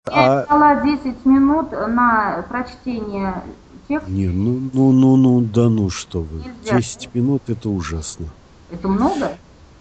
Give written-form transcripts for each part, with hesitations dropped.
Я А дала 10 минут на прочтение текста. не, ну, да ну что вы, Нельзя. 10 минут это ужасно. Это много?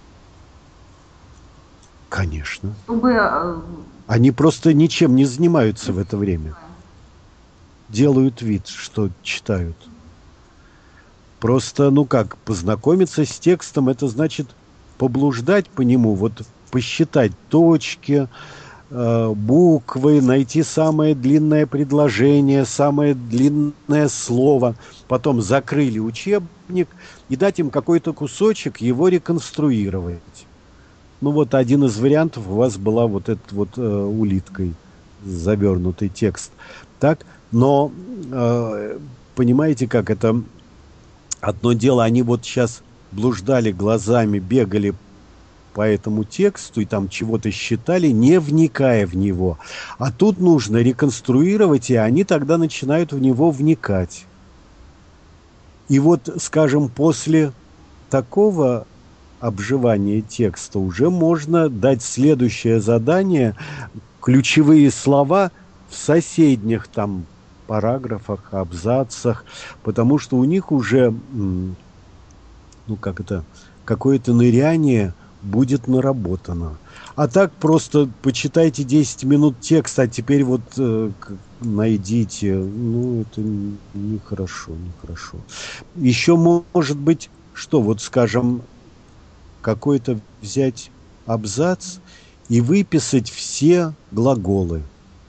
Конечно. Чтобы Они просто ничем не занимаются в это время. красиво. Делают вид, что читают. Просто, ну как, познакомиться с текстом, это значит поблуждать по нему, вот посчитать точки, буквы, найти самое длинное предложение, самое длинное слово. Потом закрыли учебник и дать им какой-то кусочек, его реконструировать. Ну вот один из вариантов у вас была вот эта вот улиткой завернутый текст. Так, но понимаете, как это одно дело, они вот сейчас блуждали глазами, бегали по этому тексту и там чего-то считали, не вникая в него. А тут нужно реконструировать, и они тогда начинают в него вникать. И вот, скажем, после такого обживания текста уже можно дать следующее задание, ключевые слова в соседних там параграфах, абзацах, потому что у них уже, ну как это, какое-то ныряние будет наработано. А так просто почитайте 10 минут текста, а теперь вот найдите. Ну, это нехорошо, нехорошо. Еще может быть, что вот, скажем, какой-то взять абзац и выписать все глаголы.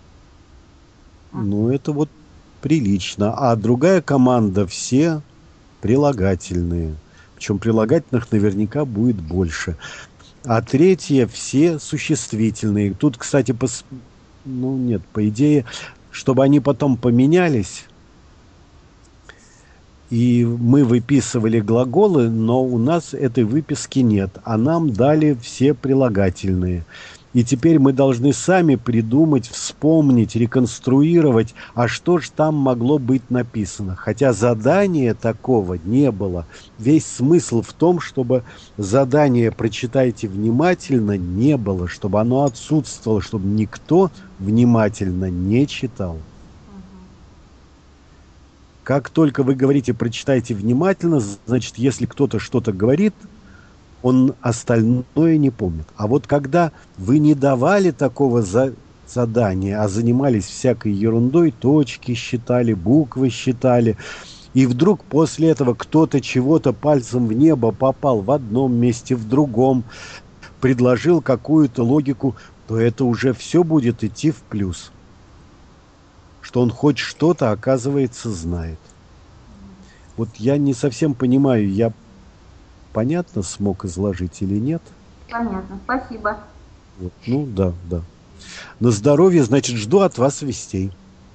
Ну, это вот прилично. А другая команда все прилагательные. Причем прилагательных наверняка будет больше. А третье все существительные. Тут, кстати, ну нет, по идее, чтобы они потом поменялись, и мы выписывали глаголы, но у нас этой выписки нет, а нам дали все прилагательные. И теперь мы должны сами придумать, вспомнить, реконструировать, а что же там могло быть написано. Хотя задания такого не было. Весь смысл в том, чтобы задание «прочитайте внимательно» не было, чтобы оно отсутствовало, чтобы никто внимательно не читал. Как только вы говорите «прочитайте внимательно», значит, если кто-то что-то говорит, он остальное не помнит. А вот когда вы не давали такого задания, а занимались всякой ерундой, точки считали, буквы считали, и вдруг после этого кто-то чего-то пальцем в небо попал в одном месте, в другом, предложил какую-то логику, то это уже все будет идти в плюс. Что он хоть что-то, оказывается, знает. Вот я не совсем понимаю, я понятно смог изложить или нет. Понятно. Спасибо. Вот. Ну да, да. На здоровье, значит, жду от вас вестей.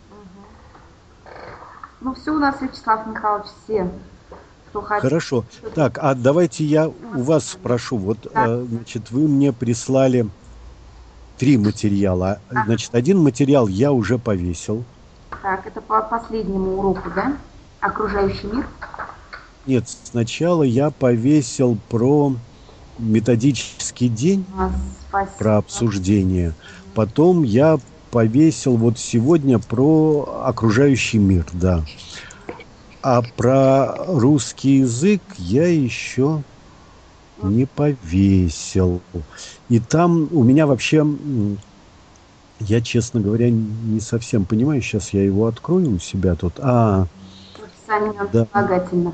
Ну, все у нас, Вячеслав Михайлович, все, кто хотел. Хорошо. Так, а давайте я у вас спрошу. Вот, Да. значит, вы мне прислали 3 материала. Ага. Значит, один материал я уже повесил. Так, это по последнему уроку, да? Окружающий мир. Нет, сначала я повесил про методический день, про Спасибо. обсуждение. Потом я повесил вот сегодня про окружающий мир, да. А про русский язык я еще не повесил. И там у меня вообще, я, честно говоря, не совсем понимаю. Сейчас я его открою у себя тут. Описание Да. прилагательных.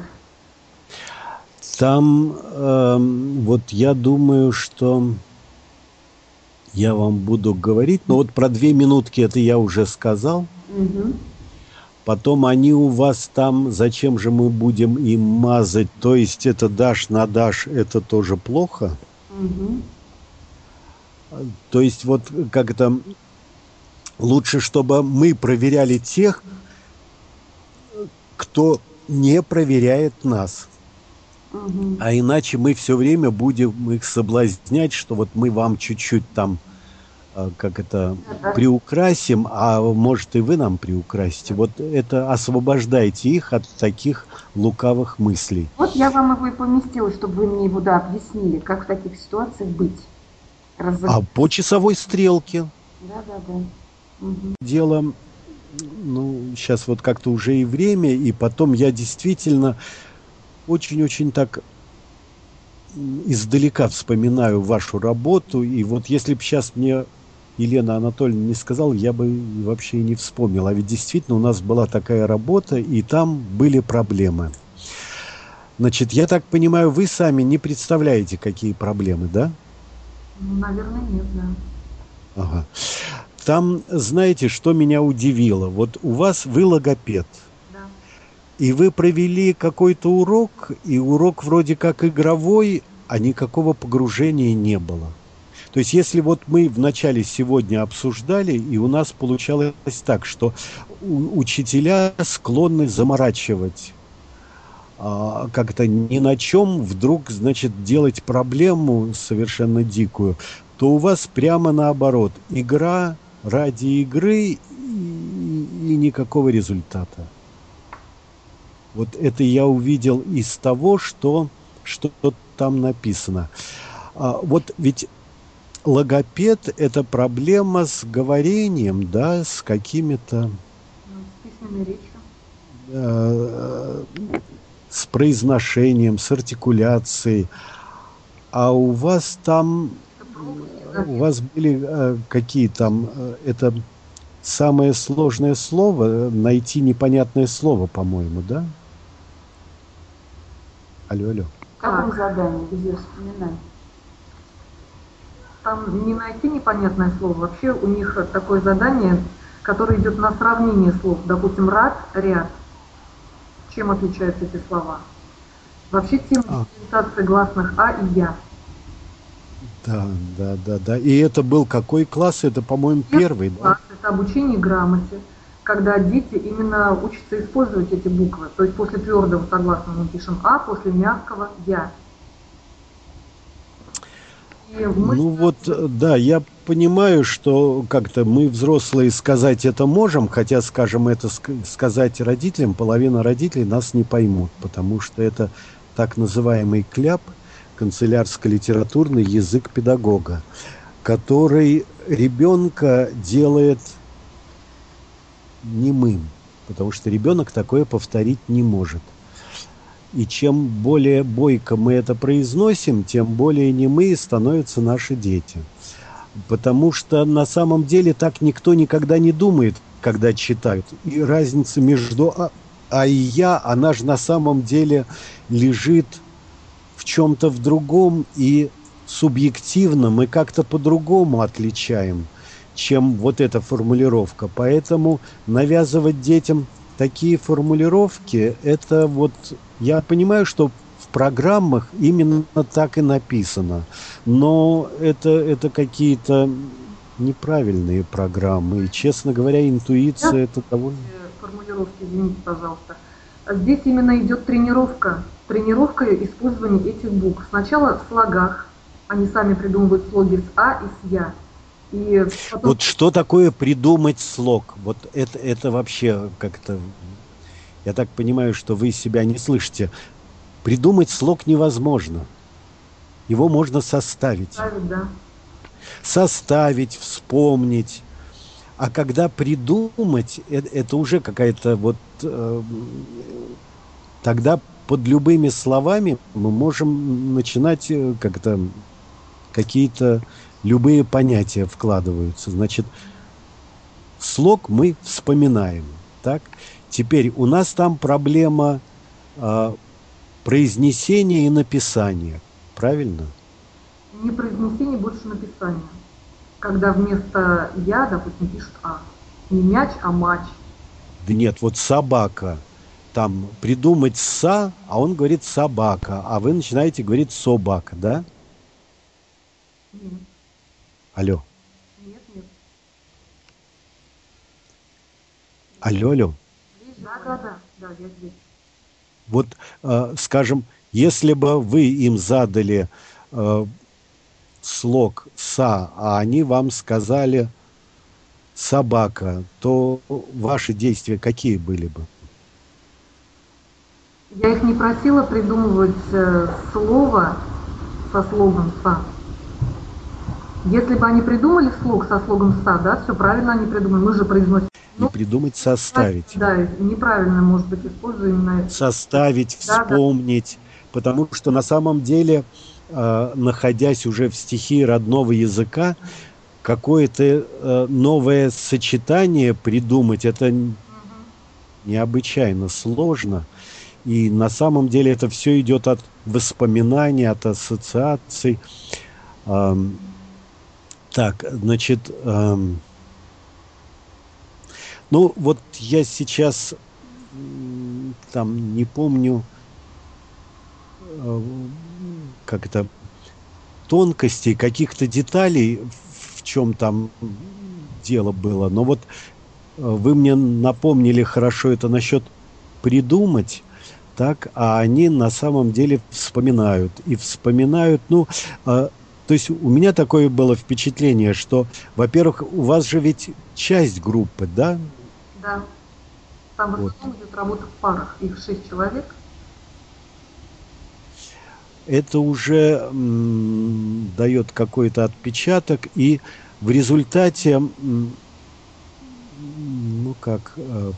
Там вот я думаю, что я вам буду говорить, но вот про 2 минутки это я уже сказал. Угу. Потом они у вас там, зачем же мы будем им мазать? То есть это дашь на дашь, это тоже плохо? Угу. То есть вот как это, лучше, чтобы мы проверяли тех, кто не проверяет нас. Угу. А иначе мы все время будем их соблазнять, что вот мы вам чуть-чуть там, как это, Да. приукрасим, а может и вы нам приукрасите. Вот это освобождайте их от таких лукавых мыслей. Вот я вам его и поместила, чтобы вы мне его, да, объяснили, как в таких ситуациях быть. А по часовой стрелке. Да, да, да. Мгм. Дело, ну, сейчас вот как-то уже и время, и потом я действительно очень-очень так издалека вспоминаю вашу работу, и вот если бы сейчас мне Елена Анатольевна не сказала, я бы вообще и не вспомнил. А ведь действительно у нас была такая работа, и там были проблемы. Значит, я так понимаю, вы сами не представляете, какие проблемы, да? Ну, наверное, нет, да. Ага. Там, знаете, что меня удивило? Вот у вас вы логопед, Да. и вы провели какой-то урок, и урок вроде как игровой, а никакого погружения не было. То есть, если вот мы в начале сегодня обсуждали, и у нас получалось так, что учителя склонны заморачивать как-то ни на чем, вдруг, значит, делать проблему совершенно дикую, то у вас прямо наоборот. Игра ради игры и никакого результата. Вот это я увидел из того, что там написано. Вот ведь логопед – это проблема с говорением, да, с какими-то, Ну, с письменной речью. э, с произношением, с артикуляцией. А у вас там, Это пропуски, у вас были какие там, это самое сложное слово, найти непонятное слово, по-моему, да? Алло, алло. В каком задании, где вспоминай? Там не найти непонятное слово. Вообще у них такое задание, которое идет на сравнение слов. Допустим, рад, ряд. Чем отличаются эти слова? Вообще тема А, дифференциации гласных А и Я. да, да, да, да. И это был какой класс? Это, по-моему, первый, Первый да? класс– это обучение грамоте, когда дети именно учатся использовать эти буквы. То есть после твердого согласного мы пишем А, после мягкого Я. И мы Ну вот, да, я понимаю, что как-то мы, взрослые, сказать это можем, хотя, скажем, это сказать родителям, половина родителей нас не поймут, потому что это так называемый кляп, канцелярско-литературный язык педагога, который ребенка делает немым, потому что ребенок такое повторить не может. И чем более бойко мы это произносим, тем более немые становятся наши дети. Потому что на самом деле так никто никогда не думает, когда читают. И разница между и я, она же на самом деле лежит в чем-то в другом, и субъективно мы как-то по-другому отличаем, чем вот эта формулировка. Поэтому навязывать детям такие формулировки, это вот, я понимаю, что в программах именно так и написано, но это какие-то неправильные программы. И, честно говоря, интуиция это довольно... формулировки, извините, пожалуйста. Здесь именно идет тренировка. Тренировка использования этих букв. Сначала в слогах. Они сами придумывают слоги с А и с Я. И потом... Вот что такое придумать слог? Вот это вообще как-то... Я так понимаю, что вы себя не слышите. Придумать слог невозможно. Его можно составить. ставить, да. Составить, вспомнить. А когда придумать, это уже какая-то вот... тогда под любыми словами мы можем начинать как-то... Какие-то любые понятия вкладываются. Значит, слог мы вспоминаем. Так? Теперь у нас там проблема произнесения и написания. Правильно? Не произнесение, больше написание. Когда вместо Я, допустим, пишут А. Не мяч, а матч. Да нет, вот собака. Там придумать «са», а он говорит «собака», а вы начинаете говорить «собака», да? Нет, Алло. нет, нет. Алло, алло. Да, да, да, да, я здесь. Вот, скажем, если бы вы им задали слог «са», а они вам сказали «собака», то ваши действия какие были бы? Я их не просила придумывать слово со слогом «са». Если бы они придумали слог со слогом «ста», да, все правильно они придумали, мы же произносим. Не придумать, составить. Да, неправильно, может быть, используем именно. Составить, Да, да. вспомнить. Потому что на самом деле, находясь уже в стихии родного языка, какое-то новое сочетание придумать, это необычайно сложно. И на самом деле это все идет от воспоминаний, от ассоциаций. Так, значит, ну вот я сейчас там не помню, как это, тонкостей, каких-то деталей, в чем там дело было. Но вот вы мне напомнили хорошо это насчет придумать, так, а они на самом деле вспоминают. И вспоминают, ну, то есть у меня такое было впечатление, что, во-первых, у вас же ведь часть группы, да? Да. Там в Вот. основном идет работа в парах, их 6 человек. Это уже дает какой-то отпечаток, и в результате, ну как,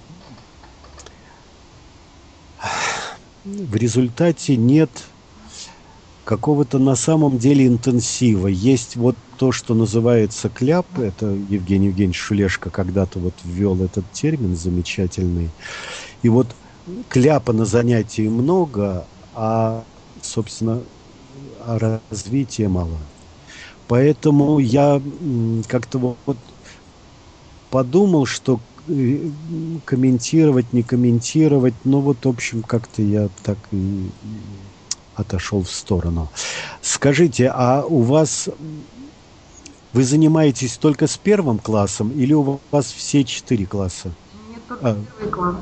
в результате нет какого-то на самом деле интенсива. Есть вот то, что называется кляп, это Евгений Евгеньевич Шулешко когда-то вот ввел этот термин замечательный. И вот кляпа на занятии много, а, собственно, развития мало. Поэтому я как-то вот подумал, что комментировать, не комментировать, ну вот, в общем, как-то я так и отошел в сторону. Скажите, а у вас, вы занимаетесь только с первым классом или у вас все 4 класса? Нет, только первый класс.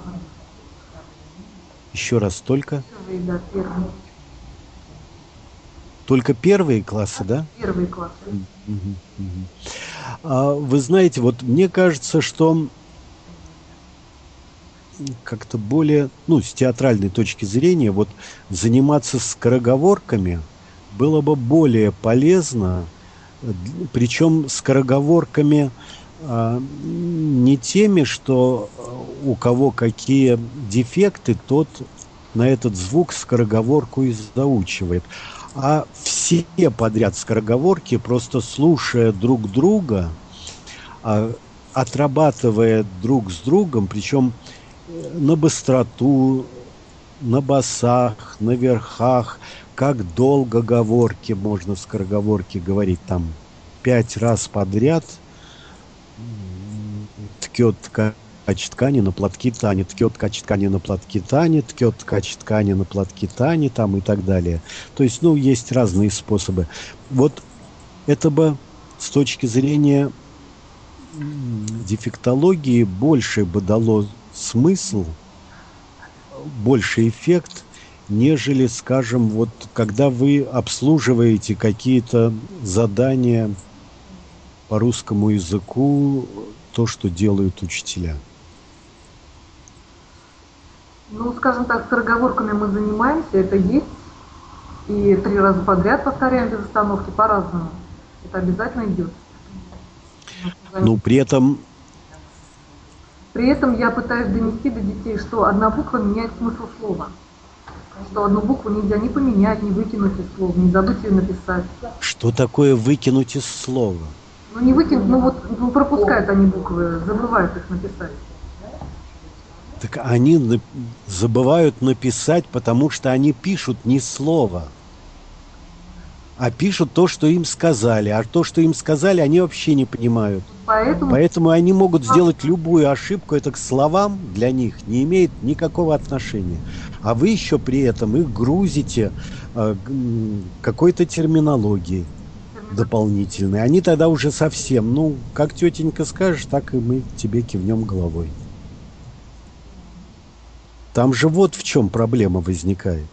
Еще раз, только? Первый, да, первый. Только первые классы, да? Первый класс. Вы знаете, вот мне кажется, что как-то более, ну, с театральной точки зрения, вот заниматься скороговорками было бы более полезно, причем скороговорками не теми, что у кого какие дефекты, тот на этот звук скороговорку и заучивает, а все подряд скороговорки, просто слушая друг друга, отрабатывая друг с другом, причем на быстроту, на басах, на верхах, как долго говорки, можно в скороговорке говорить там 5 раз подряд. Ткет ткач ткани на платки Тани, ткет ткач ткани на платки Тани, ткет ткач ткани на платки Тани, там и так далее. То есть, ну, есть разные способы. Вот это бы с точки зрения дефектологии больше бы дало смысл, больше эффект, нежели, скажем, вот когда вы обслуживаете какие-то задания по русскому языку, то, что делают учителя. Ну, скажем так, скороговорками мы занимаемся, это есть. И 3 раза подряд повторяем без остановки по-разному. Это обязательно идет. Но при этом я пытаюсь донести до детей, что одна буква меняет смысл слова. Что одну букву нельзя ни поменять, ни выкинуть из слова, не забыть ее написать. Что такое выкинуть из слова? Ну не выкинуть, пропускают они буквы, забывают их написать. Так они забывают написать, потому что они пишут не слово, а пишут то, что им сказали. А то, что им сказали, они вообще не понимают. Поэтому они могут сделать любую ошибку. Это к словам для них не имеет никакого отношения. А вы еще при этом их грузите какой-то терминологией дополнительной. Они тогда уже совсем, ну, как тетенька скажешь, так и мы тебе кивнем головой. Там же вот в чем проблема возникает.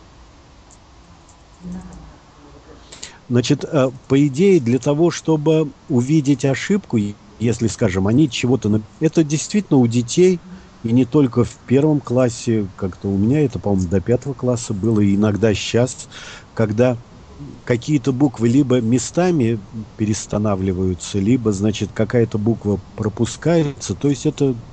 Значит, по идее, для того, чтобы увидеть ошибку, если, скажем, они чего-то... Это действительно у детей, и не только в первом классе, как-то у меня это, по-моему, до 5 класса было, и иногда сейчас, когда какие-то буквы либо местами перестанавливаются, либо, значит, какая-то буква пропускается. То есть это